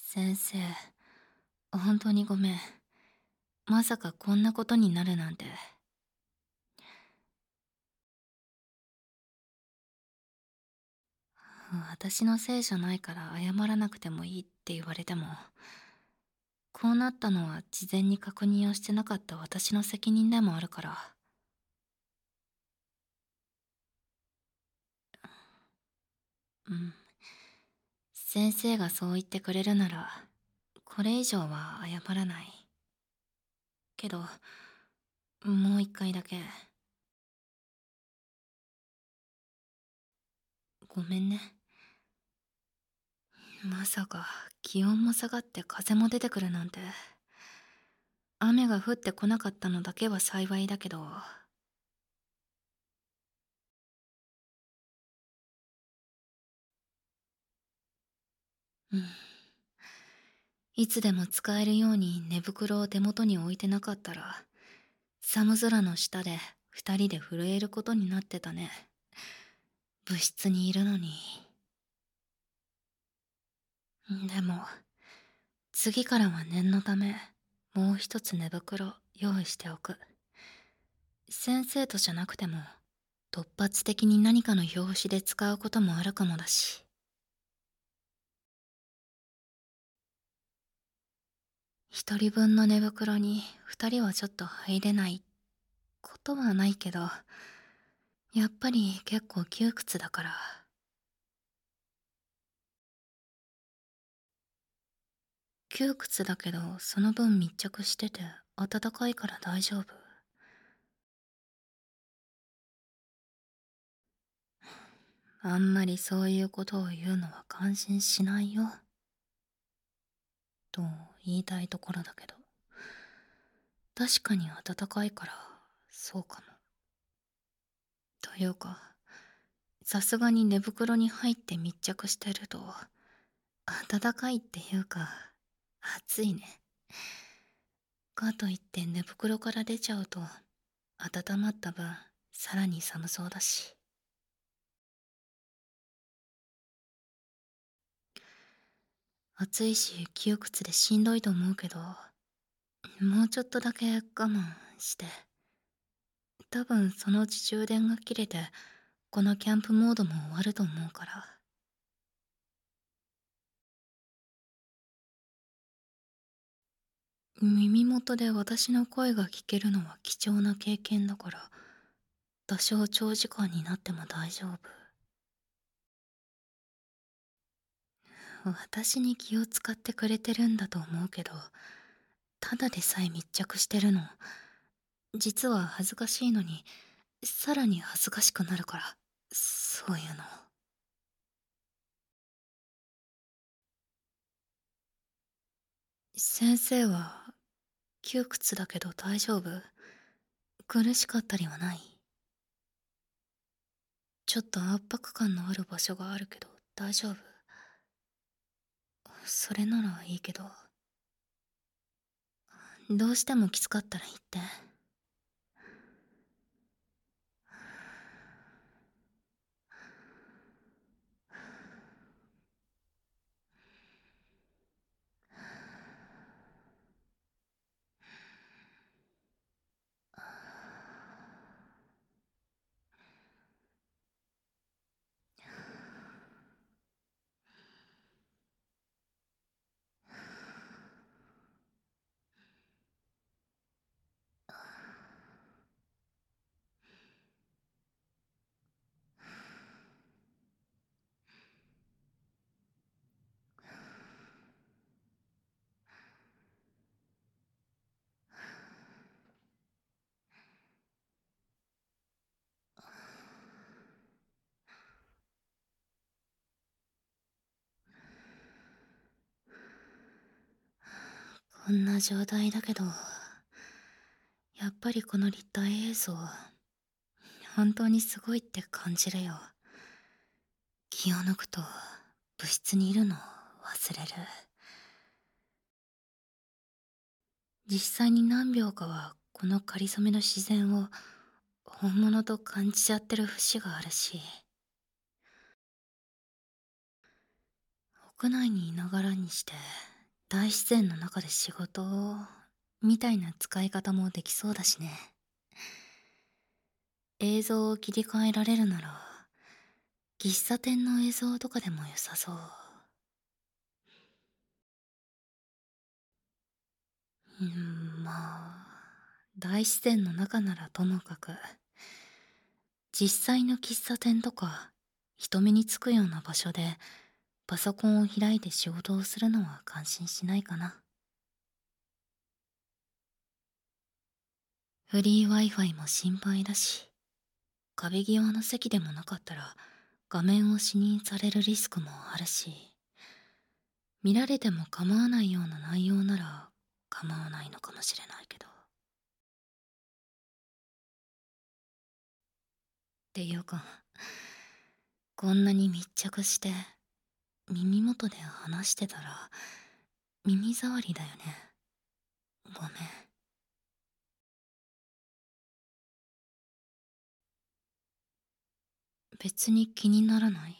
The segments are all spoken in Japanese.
先生、本当にごめん。まさかこんなことになるなんて。私のせいじゃないから謝らなくてもいいって言われても、こうなったのは事前に確認をしてなかった私の責任でもあるから。うん。先生がそう言ってくれるなら、これ以上は謝らない。けど、もう一回だけ。ごめんね。まさか気温も下がって風も出てくるなんて。雨が降ってこなかったのだけは幸いだけど。うん。いつでも使えるように寝袋を手元に置いてなかったら、寒空の下で二人で震えることになってたね。部室にいるのに。でも、次からは念のため、もう一つ寝袋用意しておく。先生とじゃなくても、突発的に何かの拍子で使うこともあるかもだし。一人分の寝袋に二人はちょっと入れないことはないけど、やっぱり結構窮屈だから。窮屈だけど、その分密着してて暖かいから大丈夫。あんまりそういうことを言うのは感心しないよ。と言いたいところだけど。確かに暖かいから、そうかも。というか、さすがに寝袋に入って密着してると、暖かいっていうか、暑いね。かといって寝袋から出ちゃうと、温まった分、さらに寒そうだし。暑いし窮屈でしんどいと思うけど、もうちょっとだけ我慢して。多分そのうち充電が切れて、このキャンプモードも終わると思うから。耳元で私の声が聞けるのは貴重な経験だから、多少長時間になっても大丈夫。私に気を使ってくれてるんだと思うけど、ただでさえ密着してるの。実は恥ずかしいのに、さらに恥ずかしくなるから、そういうの。先生は、窮屈だけど大丈夫？苦しかったりはない？ちょっと圧迫感のある場所があるけど大丈夫？それならいいけど。どうしてもきつかったら言って。こんな状態だけど、やっぱりこの立体映像、本当にすごいって感じるよ。気を抜くと部室にいるのを忘れる。実際に何秒かはこの仮初めの自然を本物と感じちゃってる節があるし、屋内にいながらにして大自然の中で仕事を、みたいな使い方もできそうだしね。映像を切り替えられるなら、喫茶店の映像とかでも良さそう。まあ、大自然の中ならともかく、実際の喫茶店とか、人目につくような場所で、パソコンを開いて仕事をするのは感心しないかな。フリー Wi-Fi も心配だし、壁際の席でもなかったら、画面を視認されるリスクもあるし、見られても構わないような内容なら構わないのかもしれないけど。っていうか、こんなに密着して耳元で話してたら耳障りだよね。ごめん。別に気にならない。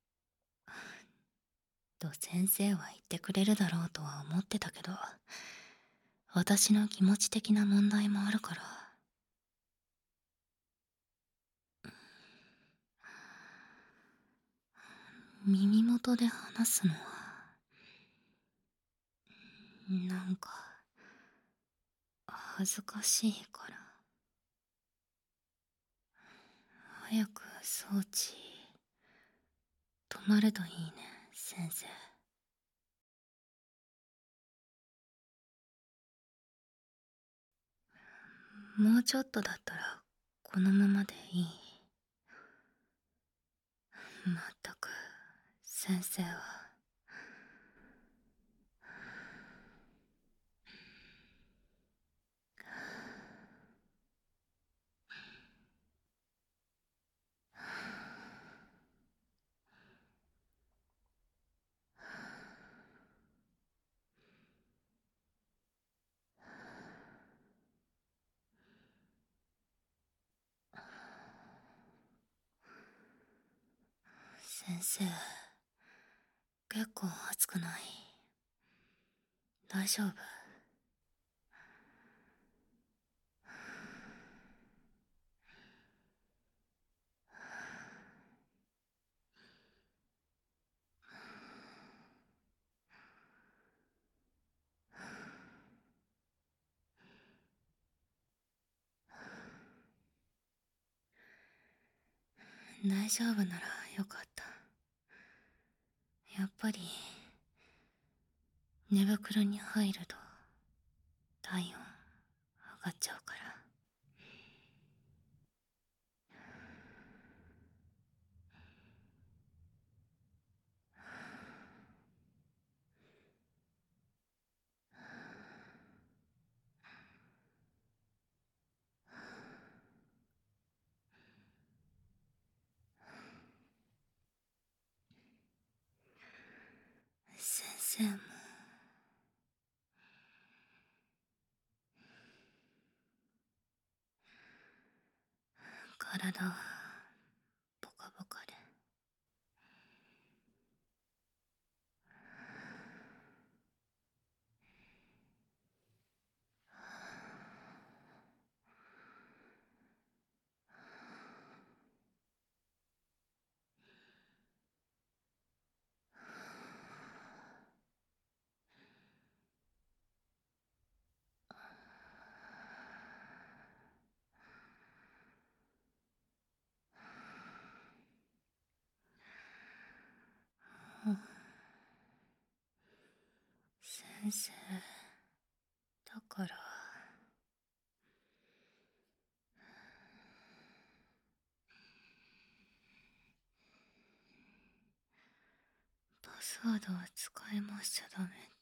と先生は言ってくれるだろうとは思ってたけど、私の気持ち的な問題もあるから。耳元で話すのはなんか恥ずかしいから。早く装置止まるといいね、先生。もうちょっとだったらこのままでいい。まったく先生は。先生、結構熱くない？大丈夫？大丈夫ならよかった。やっぱり寝袋に入ると体温上がっちゃうから。先生も体はポカポカで。先生だから。パスワードは使い回しちゃダメって。